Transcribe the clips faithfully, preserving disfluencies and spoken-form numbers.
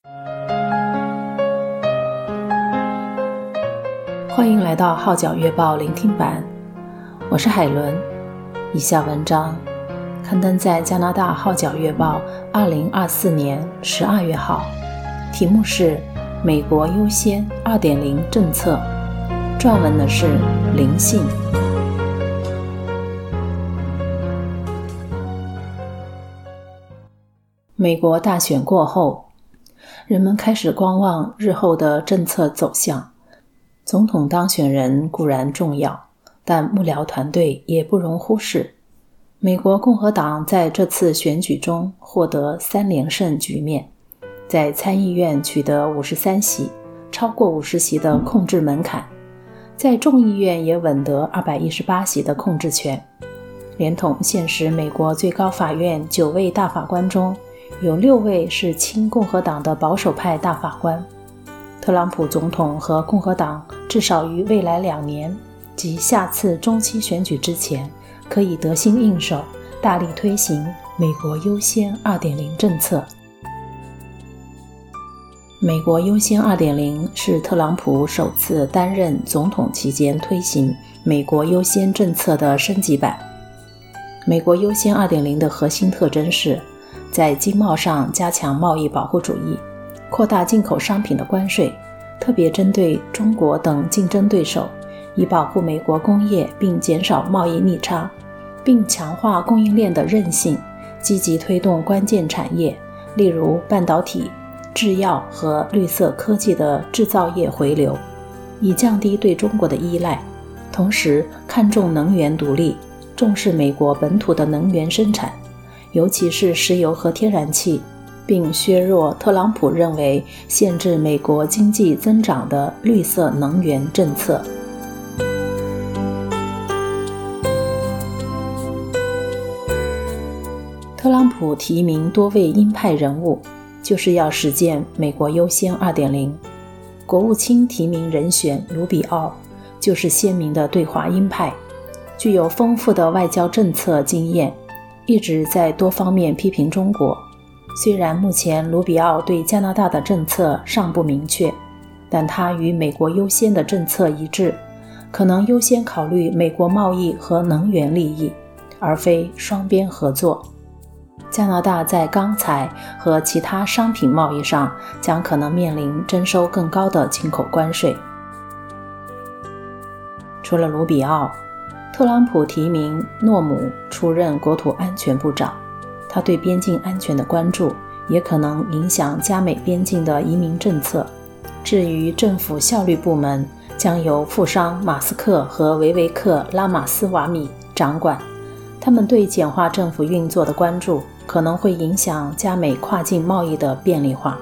欢迎来到号角月报聆听版，我是海伦。以下文章刊登在加拿大号角月报二零二四年十二月号，题目是美国优先 二点零 政策，撰文的是林信。美国大选过后，人们开始观望日后的政策走向。总统当选人固然重要，但幕僚团队也不容忽视。美国共和党在这次选举中获得三连胜局面，在参议院取得五十三席，超过五十席的控制门槛，在众议院也稳得二百一十八席的控制权。连同现时美国最高法院九位大法官中，有六位是亲共和党的保守派大法官。特朗普总统和共和党至少于未来两年及下次中期选举之前，可以得心应手，大力推行美国优先 二点零 政策。美国优先 二点零 是特朗普首次担任总统期间推行美国优先政策的升级版。美国优先 二点零 的核心特征是在经贸上加强贸易保护主义，扩大进口商品的关税，特别针对中国等竞争对手，以保护美国工业并减少贸易逆差，并强化供应链的韧性，积极推动关键产业，例如半导体、制药和绿色科技的制造业回流，以降低对中国的依赖。同时看重能源独立，重视美国本土的能源生产，尤其是石油和天然气，并削弱特朗普认为限制美国经济增长的绿色能源政策。特朗普提名多位鹰派人物，就是要实践美国优先 二点零。 国务卿提名人选卢比奥就是鲜明的对华鹰派，具有丰富的外交政策经验，一直在多方面批评中国。虽然目前卢比奥对加拿大的政策尚不明确，但他与美国优先的政策一致，可能优先考虑美国贸易和能源利益，而非双边合作。加拿大在钢材和其他商品贸易上将可能面临征收更高的进口关税。除了卢比奥，特朗普提名诺姆出任国土安全部长，他对边境安全的关注也可能影响加美边境的移民政策。至于政府效率部门，将由富商马斯克和维维克·拉马斯瓦米掌管，他们对简化政府运作的关注可能会影响加美跨境贸易的便利化。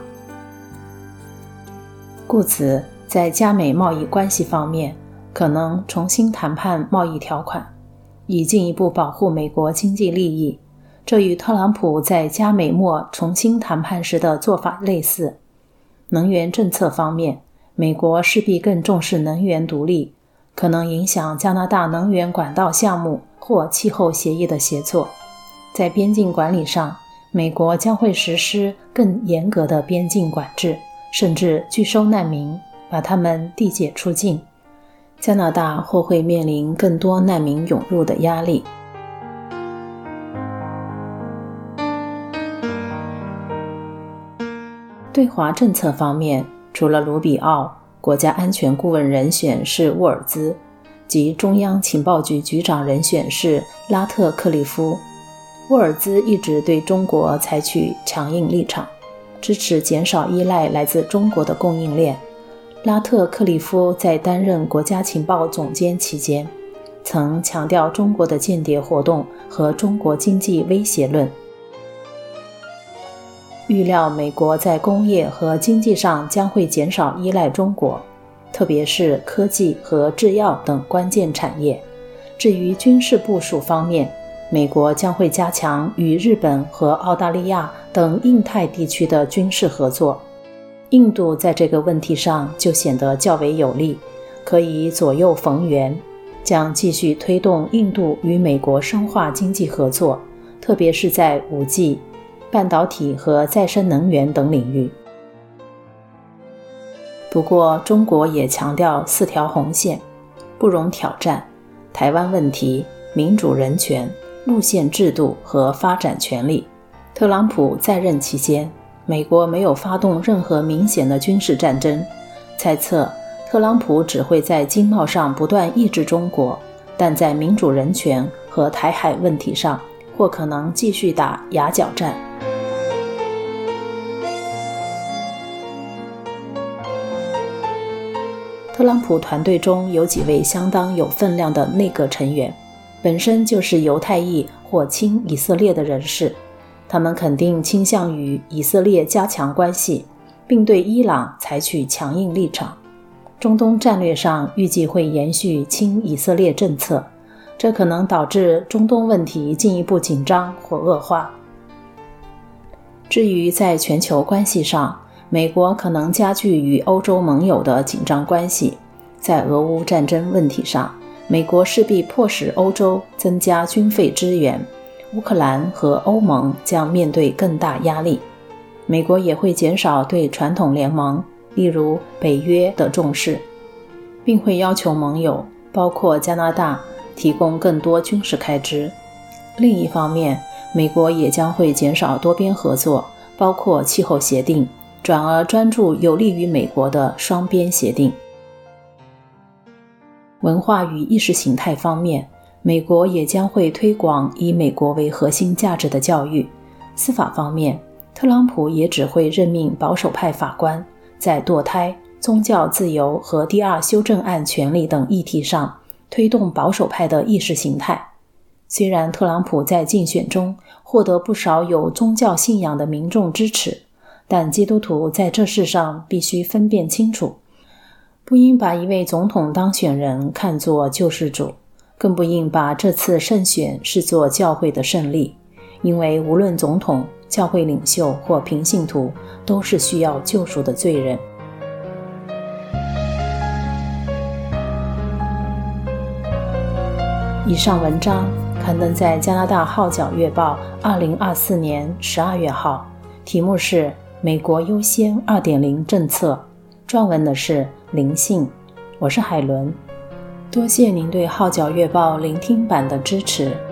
故此，在加美贸易关系方面，可能重新谈判贸易条款，以进一步保护美国经济利益。这与特朗普在加美墨重新谈判时的做法类似。能源政策方面，美国势必更重视能源独立，可能影响加拿大能源管道项目或气候协议的协作。在边境管理上，美国将会实施更严格的边境管制，甚至拒收难民，把他们递解出境。加拿大或会面临更多难民涌入的压力。对华政策方面，除了卢比奥，国家安全顾问人选是沃尔兹，及中央情报局局长人选是拉特克利夫。沃尔兹一直对中国采取强硬立场，支持减少依赖来自中国的供应链。拉特克利夫在担任国家情报总监期间，曾强调中国的间谍活动和中国经济威胁论。预料美国在工业和经济上将会减少依赖中国，特别是科技和制药等关键产业。至于军事部署方面，美国将会加强与日本和澳大利亚等印太地区的军事合作。印度在这个问题上就显得较为有利，可以左右逢源，将继续推动印度与美国深化经济合作，特别是在 五 G、半导体和再生能源等领域。 不过中国也强调四条红线，不容挑战，台湾问题、民主人权、路线制度和发展权利。特朗普在任期间，美国没有发动任何明显的军事战争，猜测特朗普只会在经贸上不断抑制中国，但在民主人权和台海问题上或可能继续打牙角战。特朗普团队中有几位相当有分量的内阁成员，本身就是犹太裔或亲以色列的人士，他们肯定倾向于以色列加强关系，并对伊朗采取强硬立场。中东战略上预计会延续亲以色列政策，这可能导致中东问题进一步紧张或恶化。至于在全球关系上，美国可能加剧与欧洲盟友的紧张关系。在俄乌战争问题上，美国势必迫使欧洲增加军费支援，乌克兰和欧盟将面对更大压力。美国也会减少对传统联盟，例如北约的重视，并会要求盟友，包括加拿大，提供更多军事开支。另一方面，美国也将会减少多边合作，包括气候协定，转而专注有利于美国的双边协定。文化与意识形态方面，美国也将会推广以美国为核心价值的教育。司法方面，特朗普也只会任命保守派法官，在堕胎、宗教自由和第二修正案权利等议题上推动保守派的意识形态。虽然特朗普在竞选中获得不少有宗教信仰的民众支持，但基督徒在这事上必须分辨清楚，不应把一位总统当选人看作救世主，更不应把这次胜选视作教会的胜利，因为无论总统、教会领袖或平信徒，都是需要救赎的罪人。以上文章刊登在加拿大号角月报二零二四年十二月号，题目是美国优先 二点零 政策，撰文的是林信。我是海伦，多谢您对号角月报聆听版的支持。